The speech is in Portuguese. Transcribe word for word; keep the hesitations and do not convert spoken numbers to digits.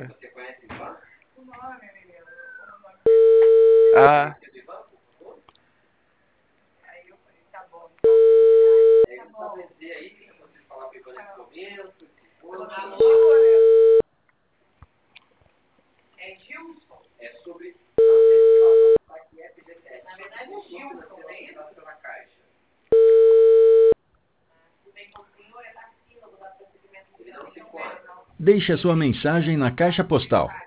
Ah, Deixe a sua mensagem na caixa postal